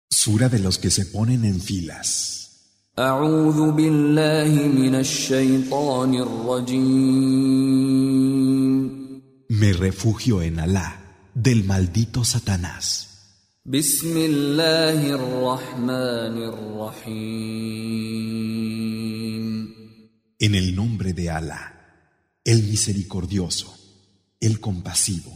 Sura de los que se ponen en filas. أعوذ بالله من الشيطان الرجيم. Me refugio en Alá, del maldito Satanás. بسم الله الرحمن الرحيم. En el nombre de Alá, el misericordioso, el compasivo.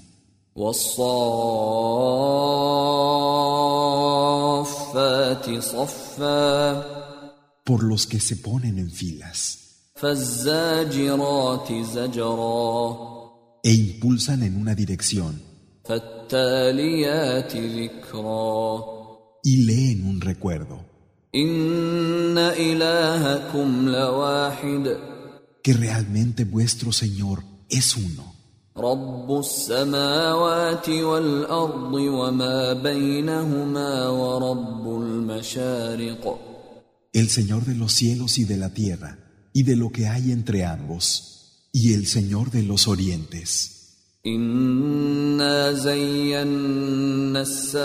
والصافات صفا. Por los que se ponen en filas. فالزاجرات زجرا. E impulsan en una dirección. فالتاليات ذكرا. Y leen un recuerdo. إن إلهكم لواحد. Que realmente vuestro Señor es uno. رب السماوات والأرض وما بينهما ورب المشارق. El Señor de los cielos y de la tierra, y de lo que hay entre ambos, y el Señor de los orientes. إنا زينا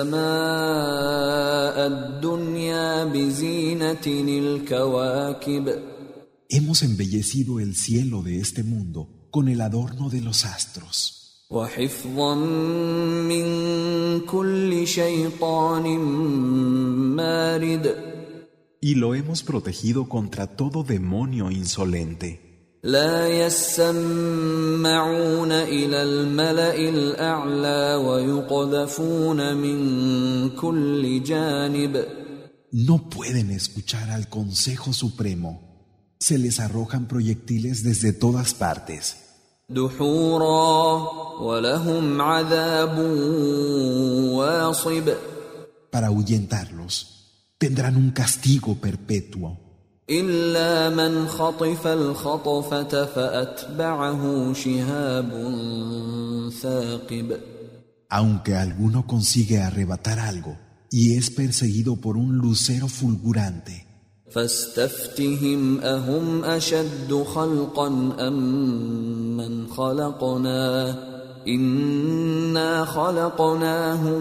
السماء الدنيا بزينة الكواكب. Hemos embellecido el cielo de este mundo con el adorno de los astros. وحفظا من كل شيطان مارد. Y lo hemos protegido contra todo demonio insolente. لا يسمعون إلى الملأ الأعلى ويقذفون من كل جانب. No pueden escuchar al Consejo Supremo. Se les arrojan proyectiles desde todas partes. دحورا ولهم عذاب واصب. Para ahuyentarlos, tendrán un castigo perpetuo. إلا من خطف الخطفة فأتبعه شهاب ثاقب. Aunque alguno consigue arrebatar algo y es perseguido por un lucero fulgurante. فاستفتهم أهم أشد خلقا أم من خلقنا إنا خلقناهم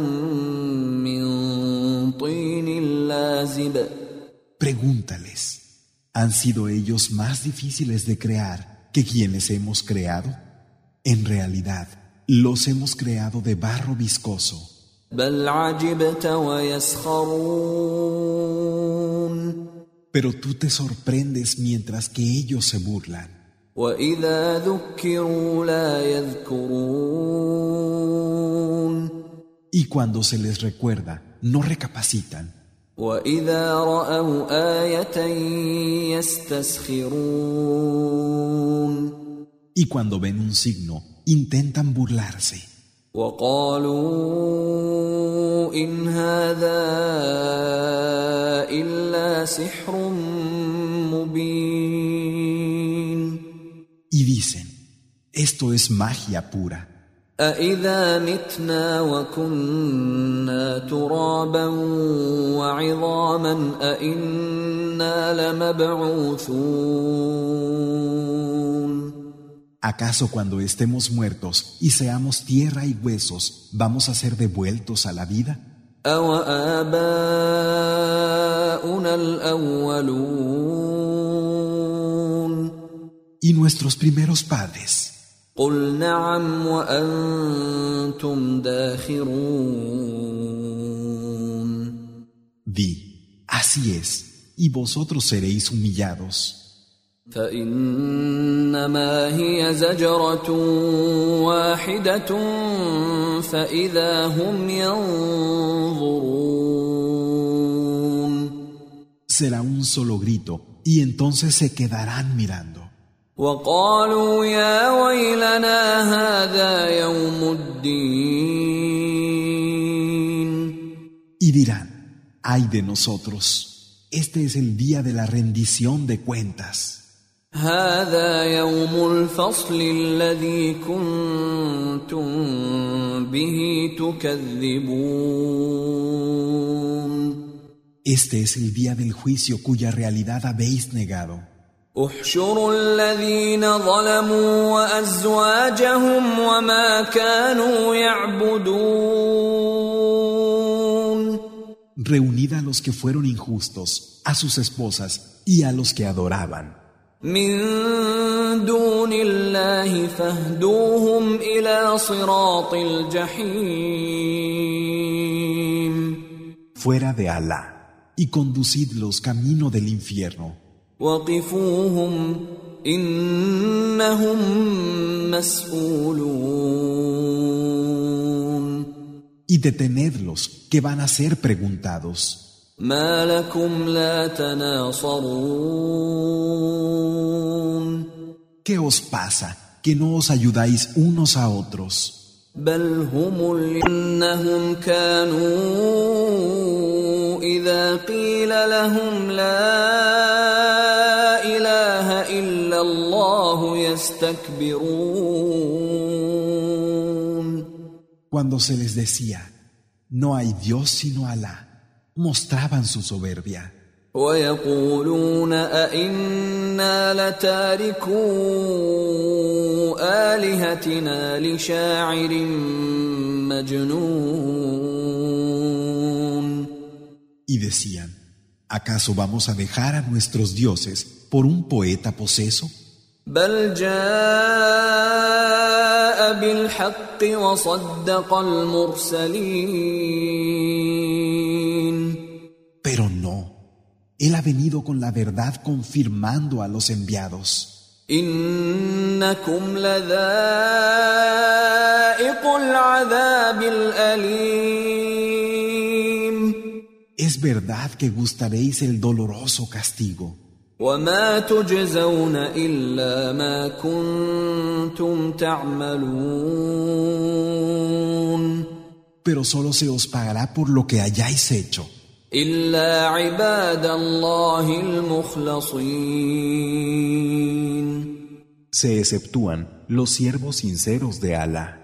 من طين لازب. Pregúntales, ¿han sido ellos más difíciles de crear que quienes hemos creado? En realidad, los hemos creado de barro viscoso. بل عجبت ويسخرون. Pero tú te sorprendes mientras que ellos se burlan. وإذا ذكروا لا يذكرون. Y cuando se les recuerda, no recapacitan. وإذا رأوا آية يستسخرون. Y cuando ven un signo, intentan burlarse. وقالوا إن هذا إلا سحر مبين. Y dicen, esto es magia pura. أإذا متنا وكنا ترابا وعظاما أإنا لمبعوثون. ¿Acaso cuando estemos muertos y seamos tierra y huesos, vamos a ser devueltos a la vida? أَوَآبَاؤُنَا الْأَوَّلُونَ. ¿Y nuestros primeros padres? قُلْ نَعَمْ وَأَنْتُمْ دَاخِرُونَ. Di, así es, y vosotros seréis humillados. فإنما هي زجرة واحدة فإذا هم ينظرون. Será un solo grito, y entonces se quedarán mirando. وقالوا يا ويلنا هذا يوم الدين. Y dirán, ay de nosotros, este es el día de la rendición de cuentas. هذا يوم الفصل الذي كنتم به تكذبون. Este es el día del juicio cuya realidad habéis negado. احشروا الذين ظلموا وأزواجهم وما كانوا يعبدون. reunid a los que fueron injustos, a sus esposas y a los que adoraban. من دون الله فاهدوهم إلى صراط الجحيم Fuera de Alá, y conducidlos camino del infierno. وقفوهم إنهم مسؤولون Y detenedlos, que van a ser preguntados. ما لكم لا تناصرون ¿Qué os pasa, que no os ayudáis unos a otros? بل هم إنهم كانوا إذا قيل لهم لا إله إلا الله يستكبرون Cuando se les decía, no hay Dios sino Alá, mostraban su soberbia. ويقولون أئنا لتاركو آلهتنا لشاعر مجنون Y decían, ¿acaso vamos a dejar a nuestros dioses por un poeta poseso? بل جاء بالحق وصدق المرسلين Pero no, Él ha venido con la verdad confirmando a los enviados. إنكم لذائق العذاب الأليم Es verdad que gustaréis el doloroso castigo, وما تجزون إلا ما كنتم تعملون pero solo se os pagará por lo que hayáis hecho. إلا عباد الله المخلصين Se exceptúan los siervos sinceros de Alá.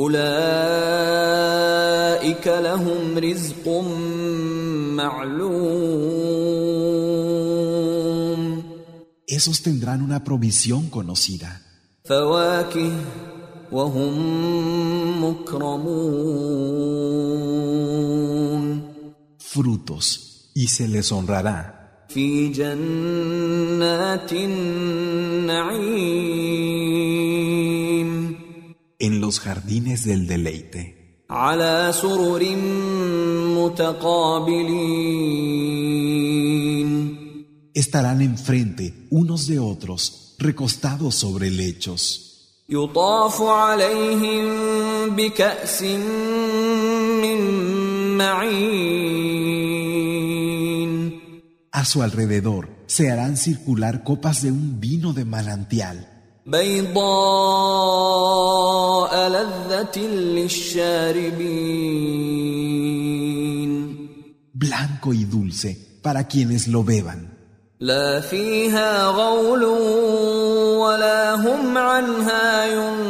أولئك لهم رزق معلوم Esos tendrán una provisión conocida, فواكه وهم مكرمون frutos, y se les honrará في جنات النعيم en los jardines del deleite, على سرر متقابلين estarán enfrente unos de otros, recostados sobre lechos. يطاف عليهم بكأس من معين A su alrededor se harán circular copas de un vino de manantial, بيضاء لذة للشاربين blanco y dulce para quienes lo beban. لا فيها غول ولا هم عنها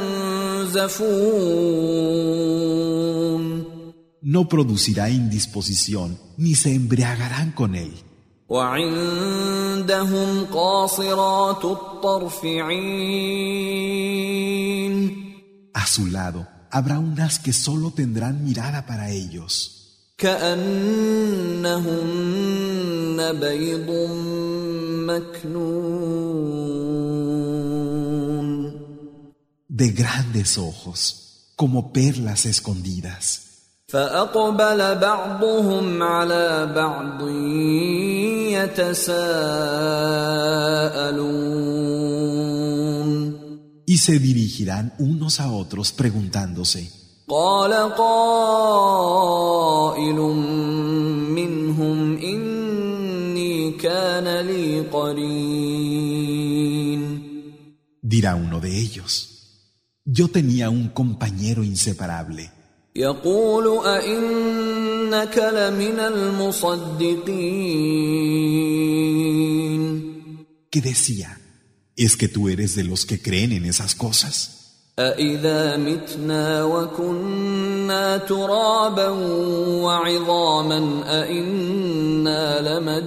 ينزفون No producirá indisposición, ni se embriagarán con él. وعندهم قاصرات الطرف عين A su lado habrá unas que solo tendrán mirada para ellos, كأنهن بيض مكنون de grandes ojos, como perlas escondidas. فأقبل بعضهم على بعض يتساءلون Y se dirigirán unos a otros preguntándose. قال قائل منهم إني كان لي قرين Dirá uno de ellos: yo tenía un compañero inseparable يقول أئنك لمن المصدقين que decía: ¿es que tú eres de los que creen en esas cosas? أإذا متنا وكنا ترابا وعظاما أإنا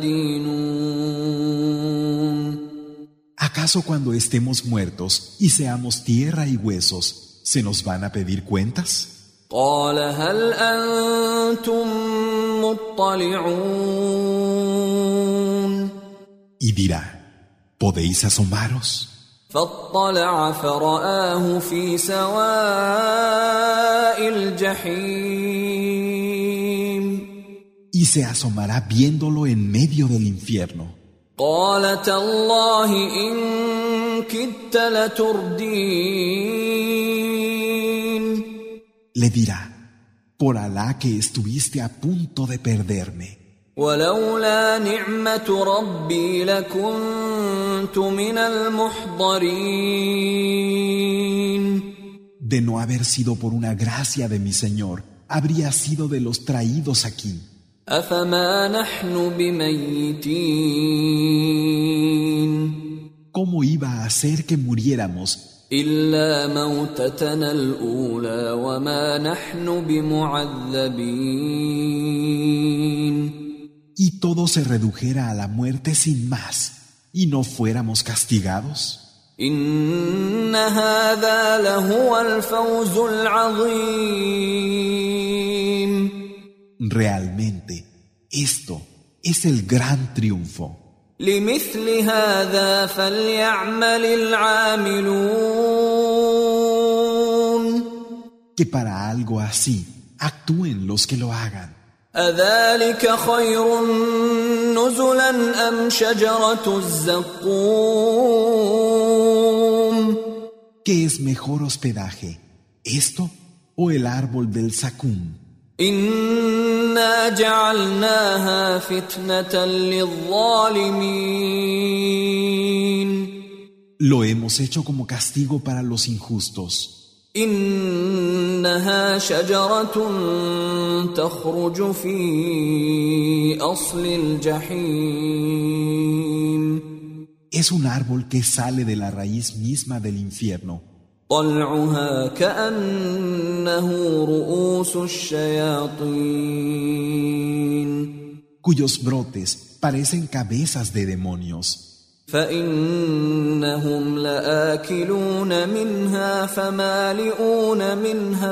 لمدينون ¿Acaso cuando estemos muertos y seamos tierra y huesos, se nos van a pedir cuentas? قال هل أنتم مطلعون Y dirá, ¿podéis asomaros? فاطلع فرآه في سواء الجحيم Y se asomará viéndolo en medio del infierno. قال تالله إن كدت لتردين Le dirá, por Alá que estuviste a punto de perderme. ولولا نعمة ربي لكنت من المحضرين De no haber sido por una gracia de mi Señor, habría sido de los traídos aquí. أفما نحن بميتين ¿Cómo iba a hacer que muriéramos إلا موتتنا الأولى وما نحن بمعذبين y todo se redujera a la muerte sin más, y no fuéramos castigados? إن هذا لهو الفوز العظيم Realmente, esto es el gran triunfo. لمثل هذا فليعمل العاملون Que para algo así actúen los que lo hagan. أذلك خير نزلا أم شجرة الزقوم ¿Qué es mejor hospedaje, esto o el árbol del zacún? إنا جعلناها فتنة للظالمين Lo hemos hecho como castigo para los injustos. إنها شجرة تخرج في أصل الجحيم Es un árbol que sale de la raíz misma del infierno. طلعها كأنه رؤوس الشياطين Cuyos brotes parecen cabezas de demonios. فإنهم لآكلون منها فمالئون منها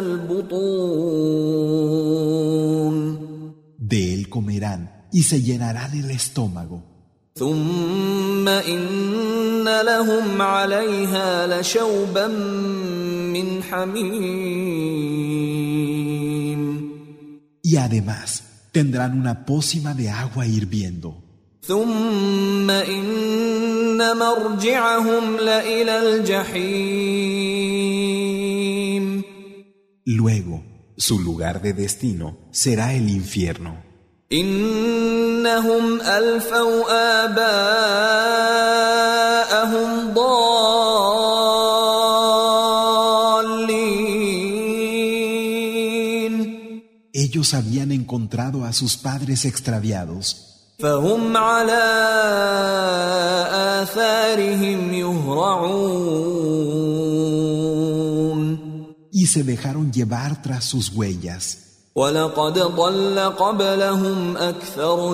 البطون De él comerán y se llenarán el estómago. ثم إن لهم عليها لشوبا من حميم Y además tendrán una pócima de agua hirviendo. ثم إن مرجعهم لإلى الجحيم Luego, su lugar de destino será el infierno. إنهم ألفوا آباءهم ضالين Ellos habían encontrado a sus padres extraviados فهم على آثارهم يهرعون y se dejaron llevar tras sus huellas. ولقد ضل قبلهم أكثر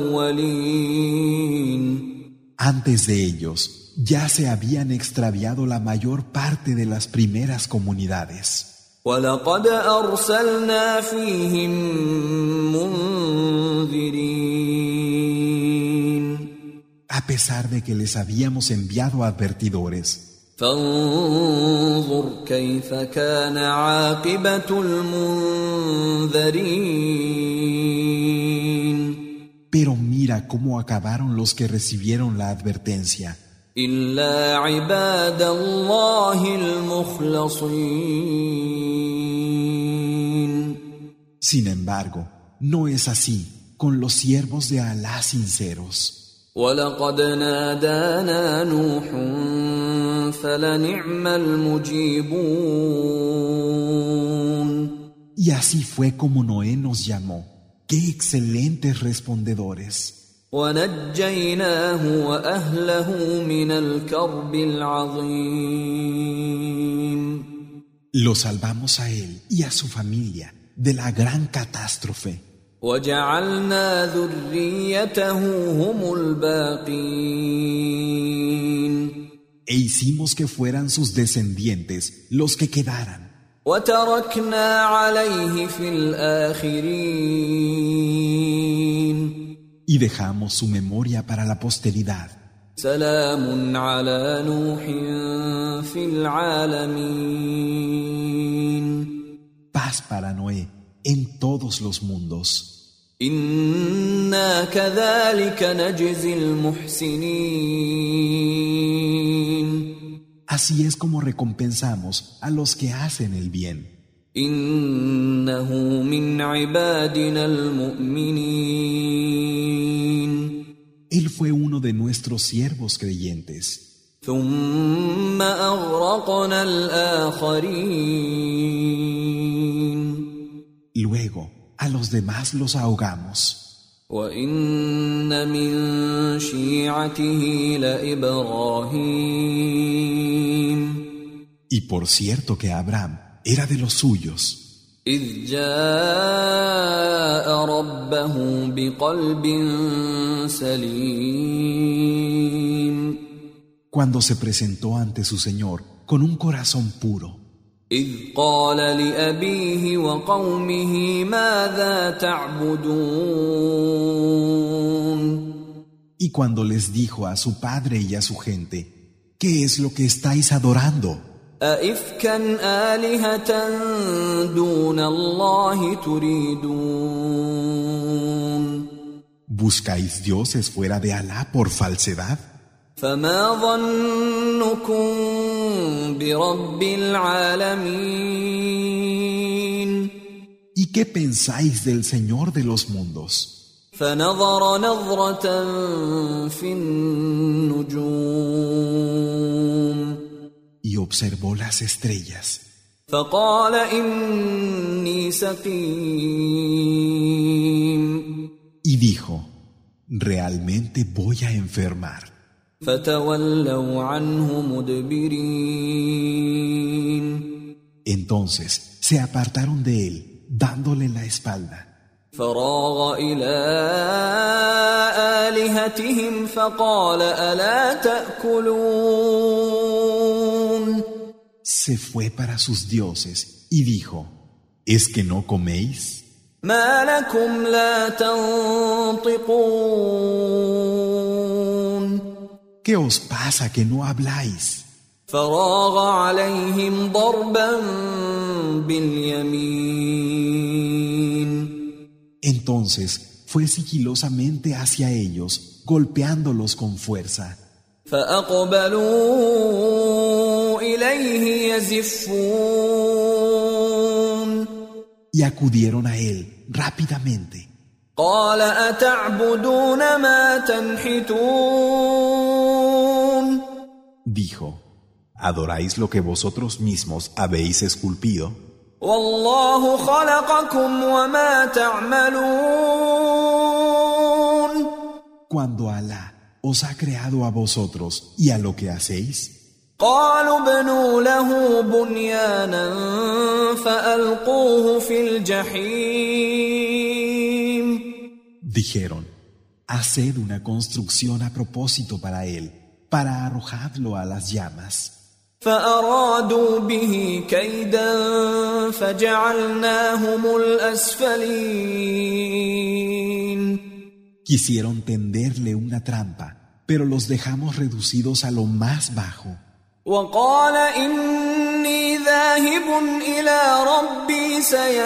الأولين Antes de ellos, ya se habían extraviado la mayor parte de las primeras comunidades. ولقد أرسلنا فيهم منذرين A pesar de que les habíamos enviado advertidores, فانظر كيف كان عاقبة المنذرين pero mira cómo acabaron los que recibieron la advertencia. إلا عباد الله المخلصين Sin embargo, no es así con los siervos de Alá sinceros. ولقد نادانا نوح فلنعم المجيبون Y así fue como Noé nos llamó. ¡Qué excelentes respondedores! ونجيناه وأهله من الكرب العظيم Lo salvamos a él y a su familia de la gran catástrofe. وجعلنا ذريته هم الباقين E hicimos que fueran sus descendientes los que quedaran. وتركنا عليه في الآخرين Y dejamos su memoria para la posteridad. سلام على نوح في العالمين Paz para Noé en todos los mundos. إنا كذلك نجزي المحسنين Así es como recompensamos a los que hacen el bien. إنه من عبادنا المؤمنين Él fue uno de nuestros siervos creyentes. ثم أغرقنا الآخرين Luego, a los demás los ahogamos. وإن من شيعته لإبراهيم Y por cierto que Abraham era de los suyos, إذ جاء ربه بقلب سليم cuando se presentó ante su Señor con un corazón puro. إذ قال لأبيه وقومه ماذا تعبدون Y cuando les dijo a su padre y a su gente, ¿qué es lo que estáis adorando? أئفكا آلهة دون الله تريدون ¿Buscáis dioses fuera de Alá por falsedad? فما ظنكم برب العالمين ¿Y qué pensáis del Señor de los mundos? فنظر نظرة في النجوم Y observó las estrellas فقال إني سقيم y dijo, realmente voy a enfermar. فتولوا عنه مدبرين Entonces se apartaron de él, dándole la espalda. فراغ إلى آلهتهم فقال ألا تأكلون Se fue para sus dioses y dijo, ¿es que no coméis? ما لكم لا تنطقون ¿Qué os pasa que no habláis? فراغ عليهم ضربا باليمين Entonces fue sigilosamente hacia ellos, golpeándolos con fuerza. فأقبلوا إليه يزفون Y acudieron a él rápidamente. قال أتعبدون ما تنحتون Dijo, ¿adoráis lo que vosotros mismos habéis esculpido? والله خلقكم وما تعملون Cuando Alá os ha creado a vosotros y a lo que hacéis, قالوا ابنوا له بنيانا فألقوه في الجحيم dijeron, haced una construcción a propósito para él, para arrojadlo a las llamas. فأرادوا به كيدا فجعلناهم الأسفلين Quisieron tenderle una trampa, pero los dejamos reducidos a lo más bajo. وقال إني ذاهب إلى ربي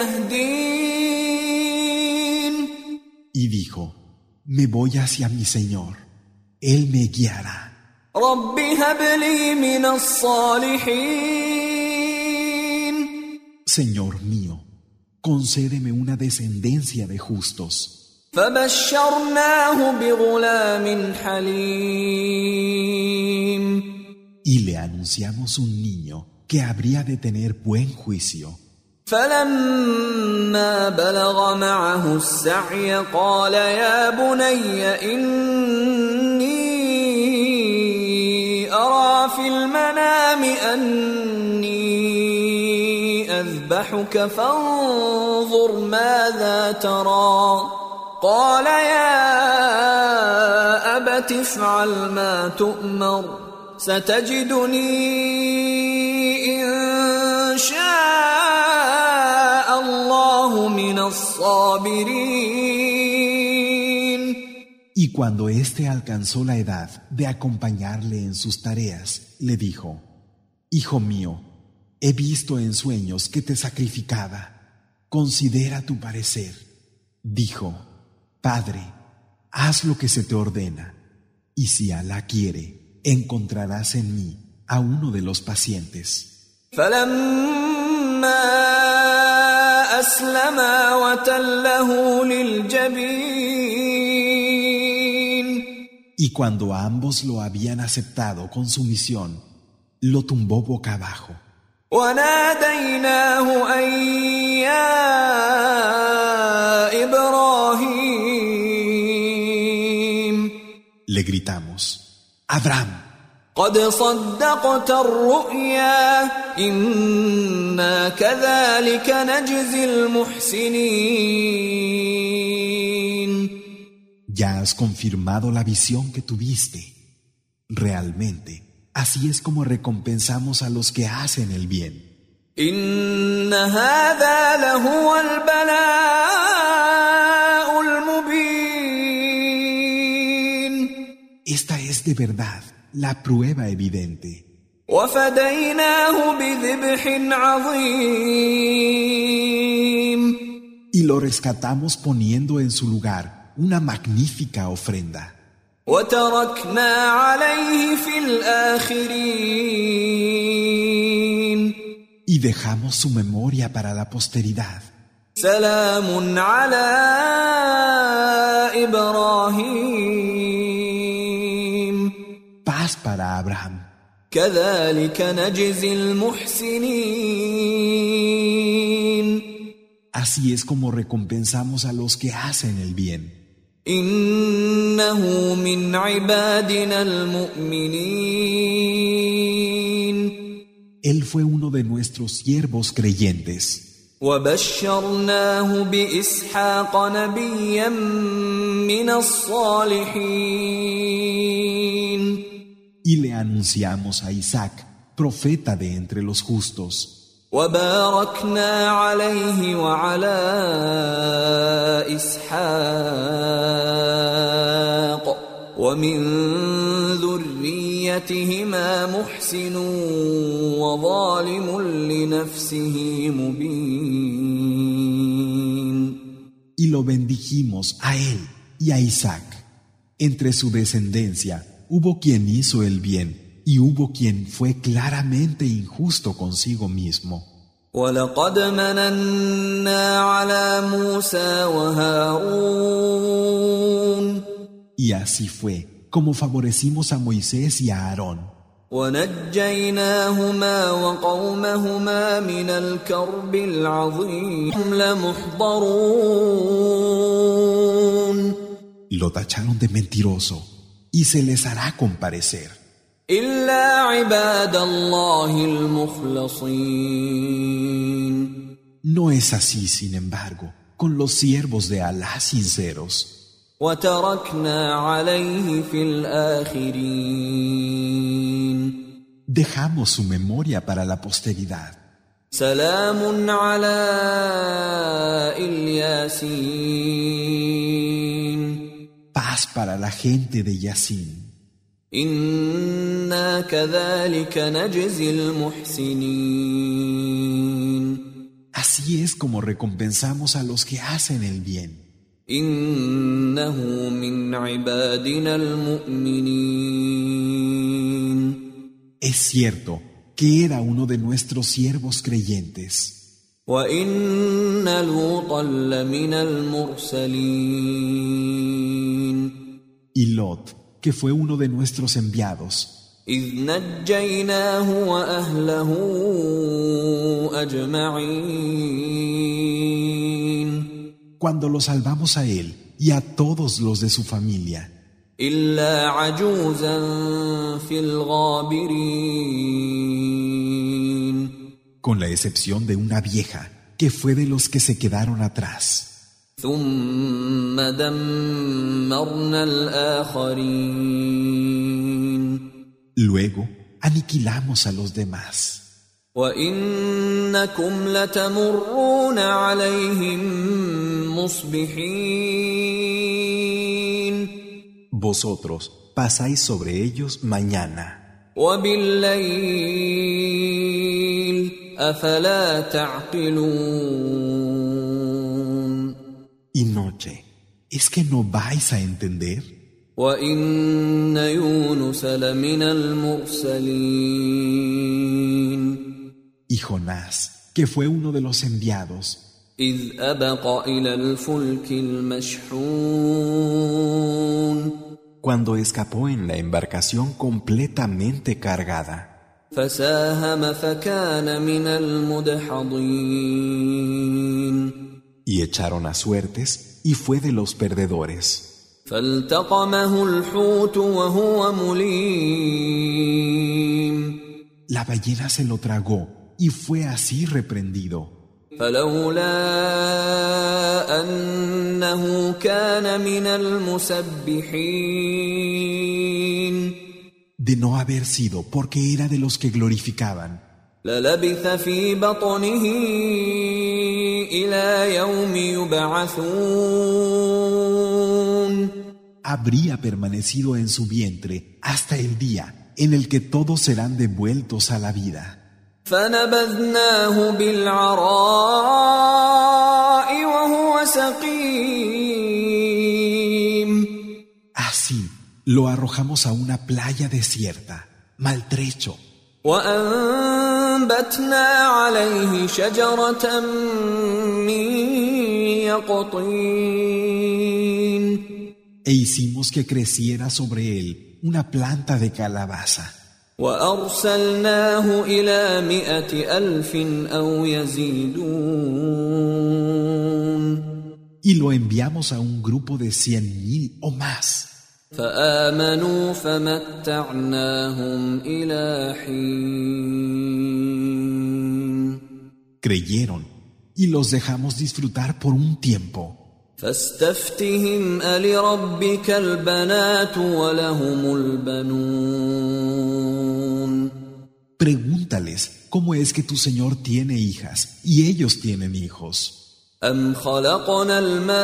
سيهدين Y dijo, me voy hacia mi Señor, Él me guiará. رب هب لي من الصالحين Señor mío, concédeme una descendencia de justos. فبشرناه بغلام حليم Y le anunciamos un niño que habría de tener buen juicio. فلما بلغ معه السعي قال يا بني إني أرى في المنام أني أذبحك فانظر ماذا ترى قال يا أبت افعل ما تؤمر ستجدني إن شاء الصابرين. Y cuando éste alcanzó la edad de acompañarle en sus tareas, le dijo: Hijo mío, he visto en sueños que te sacrificaba. Considera tu parecer. Dijo: Padre, haz lo que se te ordena, y si Alá quiere, encontrarás en mí a uno de los pacientes. فلما أسلما وتله للجبين. Y cuando ambos lo habían aceptado con sumisión, lo tumbó boca abajo. وناديناه أن يا إبراهيم. Le gritamos: Abraham, قد صدقت الرؤيا إنا كذلك نجزي المحسنين. ya has confirmado la visión que tuviste. Realmente, así es como recompensamos a los que hacen el bien. إن هذا لهو البلاء المبين. Esta es de verdad la prueba evidente. وفديناه بذبح عظيم. Y lo rescatamos poniendo en su lugar una magnífica ofrenda. وتركنا عليه في الآخرين. Y dejamos su memoria para la posteridad. سلام على إبراهيم. Paz para Abraham. كذلك نجزي المحسنين. Así es como recompensamos a los que hacen el bien. إنه من عبادنا المؤمنين. Él fue uno de nuestros siervos creyentes. وبشرناه بإسحاق نبيا من الصالحين. Y le anunciamos a Isaac, profeta de entre los justos. وباركنا عليه وعلى إسحاق ومن ذريتهما محسن وظالم لنفسه مبين. Y lo bendijimos a él y a Isaac. Entre su descendencia hubo quien hizo el bien y hubo quien fue claramente injusto consigo mismo. وَلَقَدْ مَنَنَّا عَلَى مُوسَى وَهَارُونَ. Y así fue como favorecimos a Moisés y a Aarón. وَنَجَّيْنَاهُمَا وَقَوْمَهُمَا مِنَ الْكَرْبِ الْعَظِيمِ. هُمْ لَمُحْضَرُونَ. Lo tacharon de mentiroso y se les hará comparecer. إِلَّا عِبَادَ اللَّهِ الْمُخْلَصِينَ. No es así, sin embargo, con los siervos de Alá sinceros. وَتَرَكْنَا عَلَيْهِ فِي الْآخِرِينَ. Dejamos su memoria para la posteridad. سلام على الياسين. Paz para la gente de Yasin. إنا كذلك نجزي المحسنين. Así es como recompensamos a los que hacen el bien. إنه من عبادنا المؤمنين. Es cierto que era uno de nuestros siervos creyentes. وإن لوطا لمن المرسلين. Y Lot, que fue uno de nuestros enviados, إذ نجيناه وأهله أجمعين. cuando lo salvamos a él y a todos los de su familia, إلا عجوزا في الغابرين. con la excepción de una vieja que fue de los que se quedaron atrás. ثم دمرنا الآخرين. Luego aniquilamos a los demás. وَإِنَّكُمْ لَتَمُرُّونَ عَلَيْهِمْ مُصْبِحِينَ Vosotros pasáis sobre ellos mañana. وَبِاللَّيْلِ أَفَلَا تَعْقِلُونَ Y noche, ¿es que no vais a entender? وَإِنَّ يُونُسَ لَمِنَ الْمُرْسَلِينَ Y Jonás, que fue uno de los enviados, إِذْ أَبَقَ إِلَى الْفُلْكِ الْمَشْحُونِ cuando escapó en la embarcación completamente cargada, فَسَاهَمَ فَكَانَ مِنَ الْمُدْحَضِينَ y echaron a suertes, y fue de los perdedores. فَالْتَقَمَهُ الْحُوتُ وَهُوَ مُلِيمٌ La ballena se lo tragó, y fue así reprendido. فلولا أنه كان من المسبحين De no haber sido porque era de los que glorificaban, للبث في بطنه إلى يوم يبعثون habría permanecido en su vientre hasta el día en el que todos serán devueltos a la vida. فنبذناه بالعراء وهو سقيم Así lo arrojamos a una playa desierta, maltrecho, وأنبتنا عليه شجرة من يقطين e hicimos que creciera sobre él una planta de calabaza. وأرسلناه إلى 100,000 أو يزيدون Y lo enviamos a un grupo de 100,000 o más. فآمنوا فمتعناهم إلى حين Creyeron y los dejamos disfrutar por un tiempo. فاستفتهم ألربك البنات ولهم البنون Pregúntales cómo es que tu Señor tiene hijas y ellos tienen hijos. أم خلقنا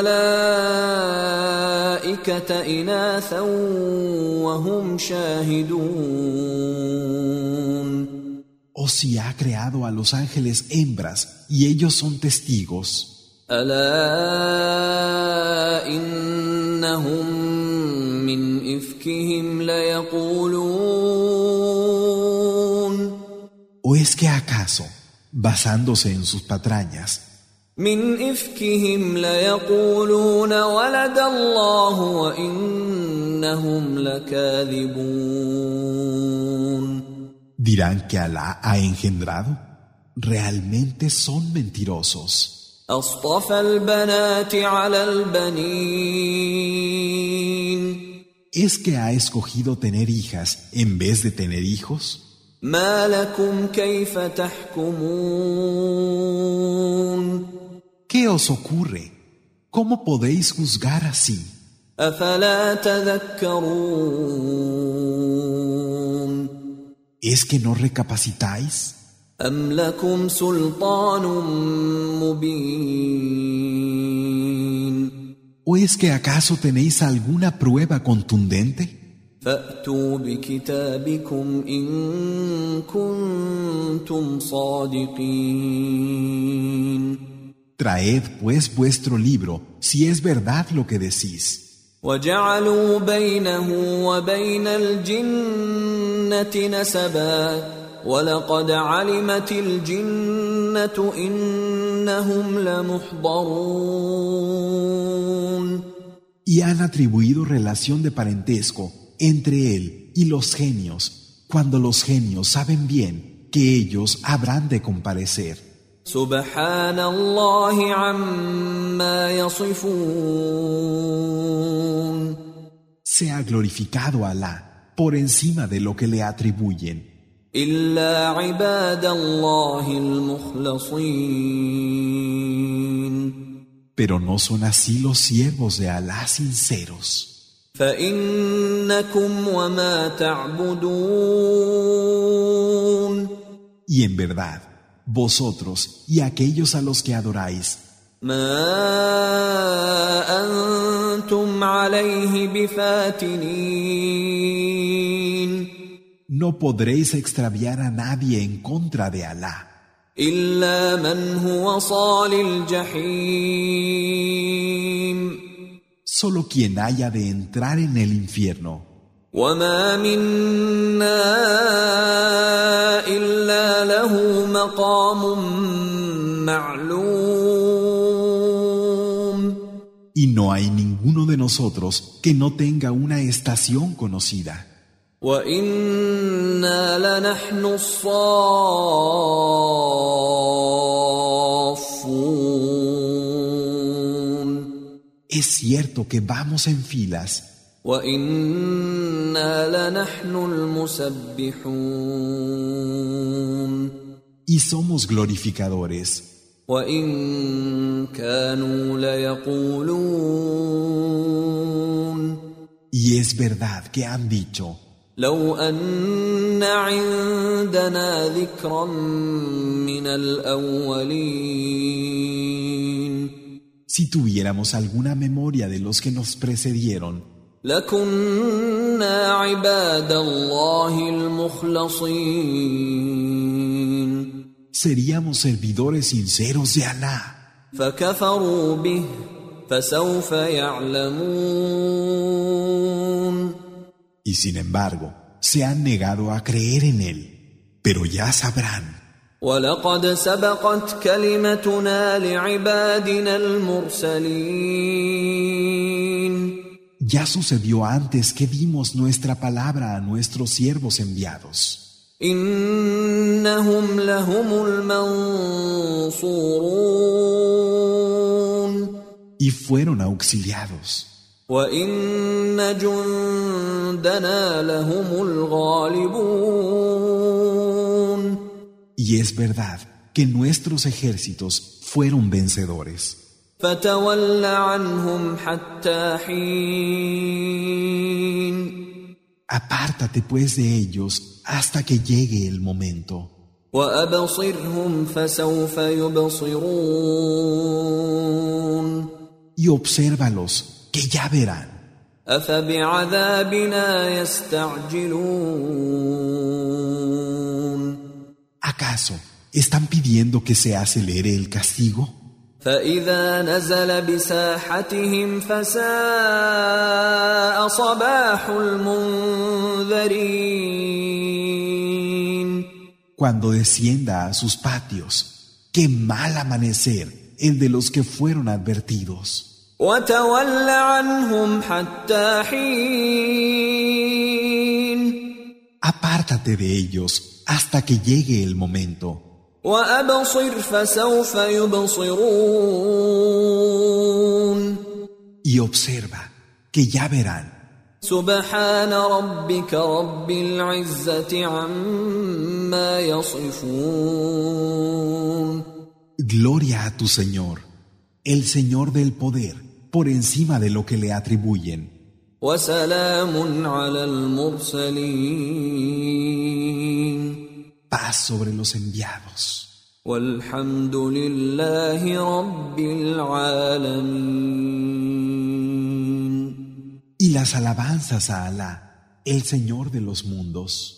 الملائكة إناثا وهم شاهدون O si ha creado a los ángeles hembras y ellos son testigos. ألا إنهم من إفكهم ليقولون ¿O es que acaso, basándose en sus patrañas, من إفكهم ليقولون ولد الله وإنهم لكاذبون dirán que Alá ha engendrado? Realmente son mentirosos. أصطفى البنات على البنين ¿Es que ha escogido tener hijas en vez de tener hijos? ما لكم كيف تحكمون ¿Qué os ocurre? ¿Cómo podéis juzgar así? أفلا تذكرون ¿Es que no recapacitáis? أم لكم سلطان مبين ¿O es que acaso tenéis alguna prueba contundente? فأتوا بكتابكم إن كنتم صادقين Traed pues vuestro libro, si es verdad lo que decís. وجعلوا بينه وبين الجنة نسبا ولقد علمت الجنة إنهم لمحضرون Y han atribuido relación de parentesco entre él y los genios, cuando los genios saben bien que ellos habrán de comparecer. سبحان الله عما يصفون Sea glorificado Alá por encima de lo que le atribuyen. إلا عباد الله المخلصين Pero no son así los siervos de Alá sinceros. فإنكم وما تعبدون Y en verdad, vosotros y aquellos a los que adoráis, ما أنتم عليه بفاتنين no podréis extraviar a nadie en contra de Alá, إلا من هو صال الجحيم solo quien haya de entrar en el infierno. وما منا إلا له مقام معلوم Y no hay ninguno de nosotros que no tenga una estación conocida. وإنا لنحن الصافون Es cierto que vamos en filas وإنا لنحن المسبحون y somos glorificadores. وإن كانوا ليقولون Y es verdad que han dicho, لو أن عندنا ذكرا من الأولين si tuviéramos alguna memoria de los que nos precedieron, لكنا عباد الله المخلصين seríamos servidores sinceros de Alá. فكفروا به فسوف يعلمون Y sin embargo, se han negado a creer en él, pero ya sabrán. ولقد سبقت كلمتنا لعبادنا المرسلين Ya sucedió antes que dimos nuestra palabra a nuestros siervos enviados. إنهم لهم المنصورون Y fueron auxiliados. وإن جندنا لهم الغالبون Y es verdad que nuestros ejércitos fueron vencedores. فتول عنهم حتى حين Apártate pues de ellos hasta que llegue el momento. وأبصرهم فسوف يبصرون Y obsérvalos, que ya verán. أفبعذابنا يستعجلون ¿Acaso están pidiendo que se acelere el castigo? فإذا نزل بساحتهم فساء صباح المنذرين Cuando descienda a sus patios, qué mal amanecer el de los que fueron advertidos. وتول عنهم حتى حين Apártate de ellos hasta que llegue el momento. وأبصر فسوف يبصرون Y observa, que ya verán. سبحان ربك رب العزة عما يصفون Gloria a tu Señor, el Señor del poder, por encima de lo que le atribuyen. وسلام على المرسلين Paz sobre los enviados. والحمد لله رب العالمين Y las alabanzas a Alá, el Señor de los mundos.